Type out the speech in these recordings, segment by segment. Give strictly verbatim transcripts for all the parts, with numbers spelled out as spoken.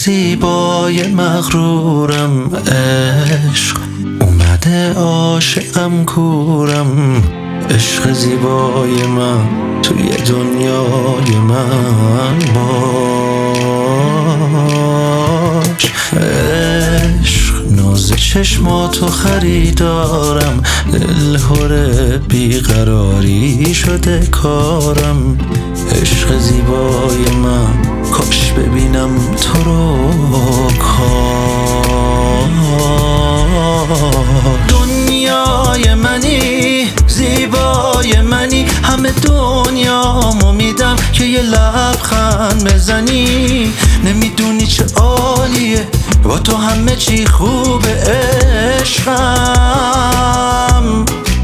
زیبای مغرورم، عشق اومده عاشقم کورم. عشق زیبای من توی دنیای من باش. عشق ناز چشماتو خریدارم، دلهوره بیقراری شده کارم. عشق زیبای من کاش ببینم تو رو کار. دنیای منی، زیبای منی، همه دنیامو میدم که یه لبخند بزنی. نمیدونی چه عالیه با تو همه چی خوبه عشقم.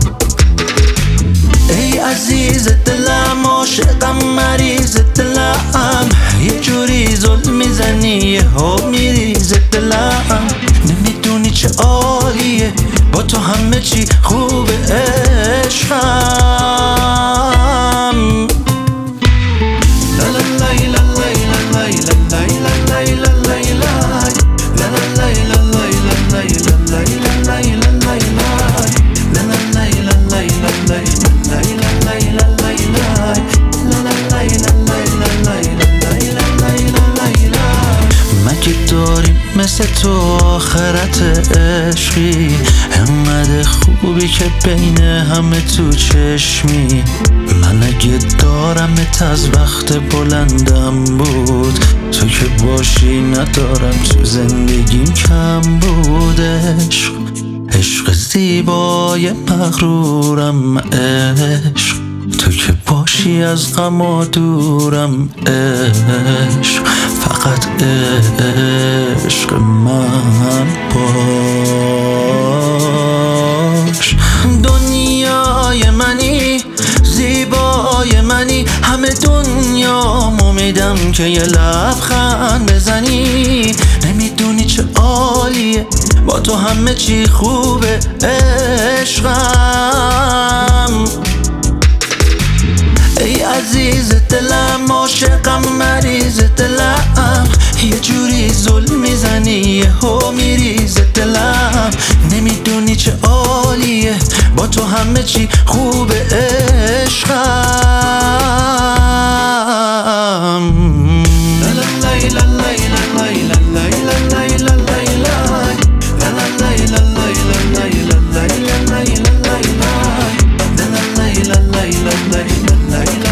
ای عزیز دلم، عاشقم، مریض دلم، یه جوری ظلم میزنی یهو میریز دلم. نمیدونی چه عالیه با تو همه چی خوبه عشقم. لا لا لا لا لا لا لا لا مگه داریم مثل تو آخرت عشقی؟ انقدر خوبی که بین همه تو چشمی. من اگه دارمت از وقت بلندم بود، تو که باشی ندارم تو زندگیم کم بود. عشق عشق زیبای مغرورم، عشق تو که باشی از غم دورم. عشق فقط عشق من باش. دنیای منی، زیبای منی، همه دنیامو میدم که یه لبخند بزنی. نمیدونی چه عالیه با تو همه چی خوبه عشقم. ای عزیز دلم، عاشقم، مریض دلم، یه جوری ظلم میزنی یهو میریز دلم. نمیدونی چه عالیه با تو همه چی خوبه عشقم.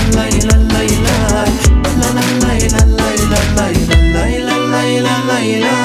La